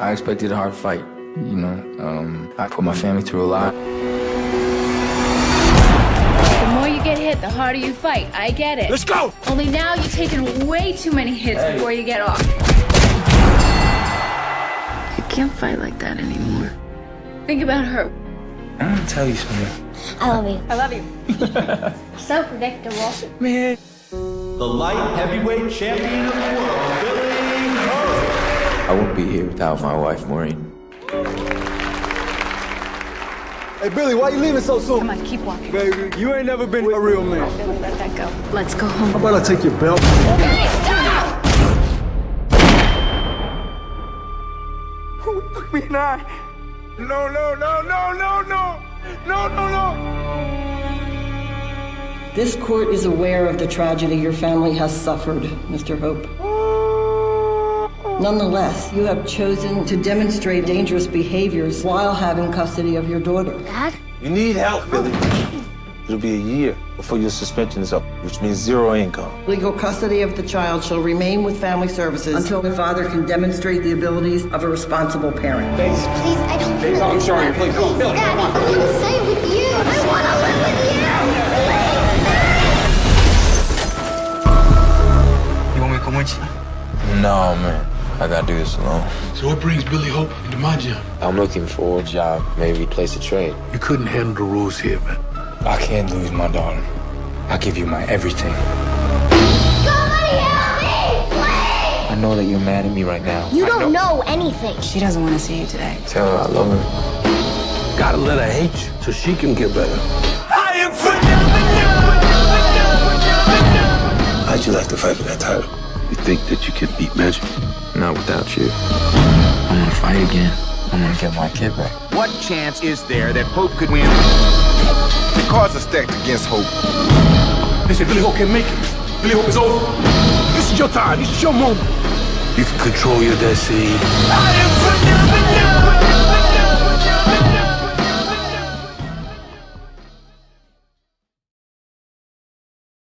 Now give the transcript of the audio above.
I expected a hard fight, you know. I put my family through a lot. The more you get hit, the harder you fight. I get it. Let's go! Only now you've taken way too many hits before you get off. You can't fight like that anymore. Think about her. I'm gonna tell you something. I love you. I love you. So predictable. Man. The light heavyweight champion of the world, Billy Hope. I wouldn't be here without my wife, Maureen. Hey, Billy, why you leaving so soon? Come on, keep walking. Baby, you ain't never been a real man. Billy, let that go. Let's go home. How about I take your belt? Billy, stop! Me and I. No. This court is aware of the tragedy your family has suffered, Mr. Hope. Nonetheless, you have chosen to demonstrate dangerous behaviors while having custody of your daughter. Dad? You need help, Billy. It'll be a year before your suspension is up, which means zero income. Legal custody of the child shall remain with family services until the father can demonstrate the abilities of a responsible parent. Please, I don't want to. I'm sorry, please, come on, Billy. Daddy, I want to stay with you. I want to live with you. You want me to come with you? No, man. I gotta do this alone. So what brings Billy Hope into my gym? I'm looking for a job, maybe a place to trade. You couldn't handle the rules here, man. I can't lose my daughter. I'll give you my everything. Somebody help me, please! I know that you're mad at me right now. You don't know anything. She doesn't want to see you today. Tell her I love her. Gotta let her hate you so she can get better. I am How'd you like to fight for that title? You think that you can beat Magic? Not without you. I wanna fight again. I wanna get my kid back. What chance is there that Hope could win? The cards are stacked against Hope. They said Billy Hope can't make it. Billy Hope is over. This is your time. This is your moment. You can control your destiny. I am